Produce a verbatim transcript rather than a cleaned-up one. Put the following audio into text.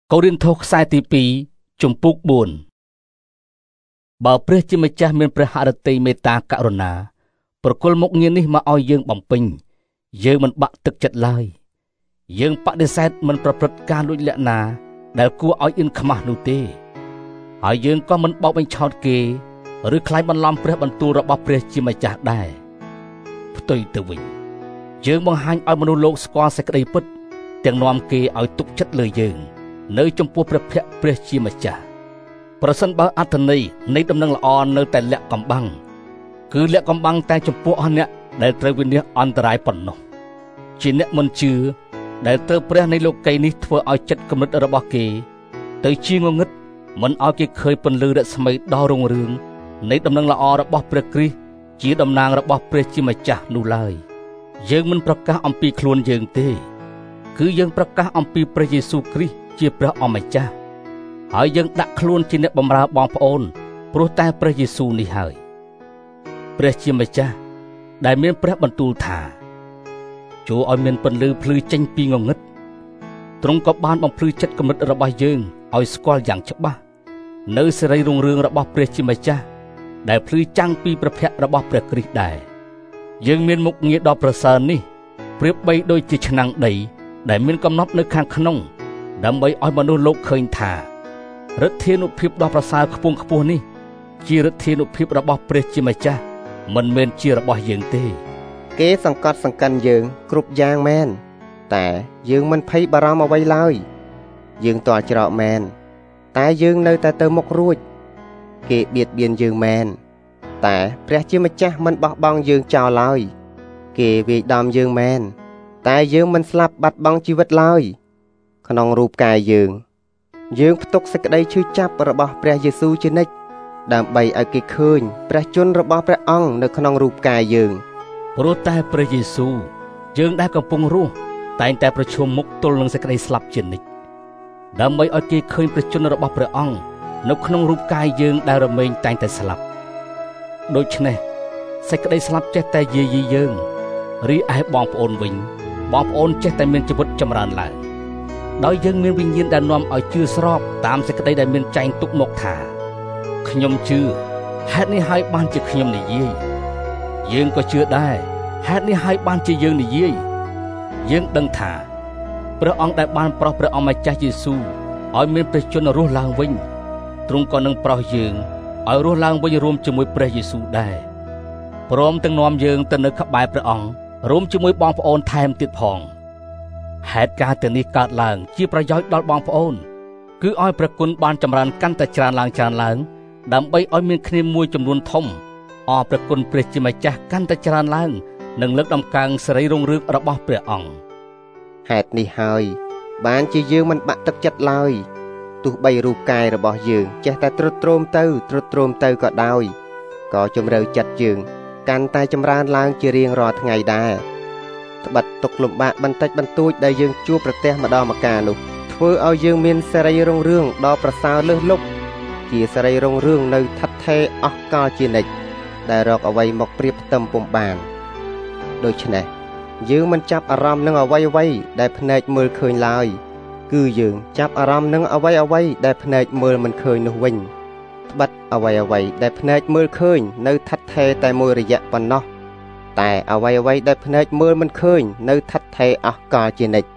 កូរិនថូសខ្សែទីពីរជំពូកបួនបើព្រះជាម្ចាស់មានព្រះហឫទ័យមេត្តាករុណាប្រគល់មុខងារនេះមកឲ្យយើងបំពេញយើងមិនបាក់ទឹកចិត្តឡើយយើងបដិសេធមិនប្រព្រឹត្តការលួចលាក់ណាដែលគួរឲ្យអៀនខ្មាស់នោះទេហើយយើងក៏មិនបោកបញ្ឆោតគេឬខ្លាចបន្លំព្រះបន្ទូលរបស់ព្រះជាម្ចាស់ដែរផ្ទុយទៅវិញយើងបង្ហាញឲ្យមនុស្សលោកស្គាល់សេចក្តីពិតទាំងនាំគេឲ្យទុកចិត្តលើយើងនៅចំពោះព្រះភ័ក្ត្រព្រះជាម្ចាស់ប្រសិនបើអត្ថន័យនៃដំណឹងល្អនៅតែលាក់កំបាំងគឺលាក់កំបាំងតែចំពោះអស់អ្នកដែលត្រូវវិនិច្ឆ័យអន្តរាយប៉ុណ្ណោះជាអ្នកមិនជឿដែលទៅព្រះនៃលោកីនេះធ្វើឲ្យចិត្តគំនិតរបស់គេទៅជាងងឹតមិនឲ្យគេឃើញពន្លឺរស្មីដ៏រុងរឿងនៃដំណឹងល្អរបស់ព្រះគ្រីស្ទជាតំណាងរបស់ព្រះជាម្ចាស់នោះឡើយយើងមិនប្រកាសអំពីខ្លួនយើងទេគឺយើងប្រកាសអំពីព្រះយេស៊ូវគ្រីស្ទជាព្រះអម្ចាស់ហើយយើងដាក់ខ្លួនជាអ្នកបម្រើបងប្អូនព្រោះតែព្រះយេស៊ូវនេះហើយព្រះជាម្ចាស់ដែលមានព្រះបន្ទូលថាចូលឲ្យមានពន្លឺភ្លឺចេញពីងងឹតទ្រង់ក៏បានបំភ្លឺចិត្តគំនិតរបស់យើងឲ្យស្គាល់យ៉ាងច្បាស់នៅសេរីរុងរឿងរបស់ព្រះជាម្ចាស់ដែលភ្លឺចាំងពីព្រះភ័ក្ត្ររបស់ព្រះគ្រីស្ទដែរយើងមានមុខងារដ៏ប្រសើរនេះប្រៀបបីដូចជាឆ្នាំងដីដែលមានកំណត់នៅខាងក្នុងដើម្បីឲ្យមនុស្សលោកឃើញថាឫទ្ធានុភាពដ៏ប្រសើរខ្ពង់ខ្ពស់នេះជាឫទ្ធានុភាពរបស់ព្រះជាម្ចាស់មិនមែនជារបស់យើងទេគេសង្កត់សង្កិនយើងគ្រប់យ៉ាងមែនតែយើងមិនភ័យបារម្ភអ្វីឡើយយើងទាល់ច្រកមែនតែយើងនៅតែទៅមុខរួចគេបៀតបៀនយើងមែនតែព្រះជាម្ចាស់មិនបោះបង់យើងចោលឡើយគេវាយដំយើងមែនតែយើងមិនស្លាប់បាត់បង់ជីវិតឡើយក្នុងរូបកាយយើងយើងផ្ទុកសេចក្តីឈឺចាប់របស់ព្រះយេស៊ូវជានិច្ចដើម្បីឲ្យគេឃើញព្រះជន្មរបស់ព្រះអង្គនៅក្នុងរូបកាយយើងព្រោះតែព្រះយេស៊ូវយើងដែលកំពុងរស់តែងតែប្រឈមមុខទល់នឹងសេចក្តីស្លាប់ជានិច្ចដើម្បីឲ្យគេឃើញព្រះជន្មរបស់ព្រះអង្គនៅក្នុងរូបកាយយើងដែលរមែងតែងតែស្លាប់ដូច្នេះសេចក្តីស្លាប់ចេះតែយាយីយើងរីឯបងប្អូនវិញបងប្អូនចេះតែមានជីវិតចម្រើនឡើងដោយយើងមានវិញ្ញាណដែលនាំឲ្យជឿស្របតាមសេចក្តីដែលមានចែងទុកមកថាខ្ញុំជឿហេតុនេះហើយបានជាខ្ញុំនិយាយយើងក៏ជឿដែរហេតុនេះហើយបានជាយើងនិយាយយើងដឹងថាព្រះអង្គដែលបានប្រោសព្រះអម្ចាស់យេស៊ូវឲ្យមានព្រះជន្មរស់ឡើងវិញទ្រង់ក៏នឹងប្រោសយើងឲ្យរស់ឡើងវិញរួមជាមួយព្រះយេស៊ូវដែរព្រមទាំងនាំយើងទៅនៅក្បែរព្រះអង្គរួមជាមួយបងប្អូនថែមទៀតផងហេតុការណ៍ទាំងនេះកើតឡើងជាប្រយោជន៍ដល់បងប្អូនគឺឲ្យព្រះគុណបានចម្រើនកាន់តែច្រើនឡើងច្រើនឡើងដើម្បីឲ្យមានគ្នាមួយចំនួនធំអរព្រះគុណព្រះជាម្ចាស់កាន់តែច្រើនឡើងនិងលើកដំកើងសេរីរុងរឿងរបស់ព្រះអង្គហេតុនេះហើយបានជាយើងមិនបាក់ទឹកចិត្តឡើយទោះបីរូបកាយរបស់យើងចេះតែទ្រុឌទ្រោមទៅទ្រុឌទ្រោមទៅក៏ដោយក៏ជំរឿចិត្តយើងកាន់តែចម្រើនឡើងជារៀងរាល់ថ្ងៃដែរត្បិតទុកលំបាកបន្តិចបន្តួចដែលយើងជួបប្រទះម្ដងម្កាលនោះធ្វើឲ្យយើងមានសេរីរុងរឿងដ៏ប្រសើរលើសលប់ជាសេរីរុងរឿងនៅឋិតថេរអស់កលជានិច្ចដែលរកអ្វីមកប្រៀបផ្ទឹមពុំបានដូច្នេះយើងមិនចាប់អារម្មណ៍នឹងអ្វីអ្វីដែលភ្នែកមើលឃើញឡើយគឺយើងចាប់អារម្មណ៍នឹងអ្វីអ្វីដែលភ្នែកមើលមិនឃើញនោះវិញត្បិតអ្វីអ្វីដែលភ្នែកមើលឃើញនៅឋិតថេរតែមួយរយៈប៉ុណ្ណោះតែអ្វីអ្វីដែលភ្នែកមើលមិនឃើញនៅឋិតថេរអស់កលជានិច្ច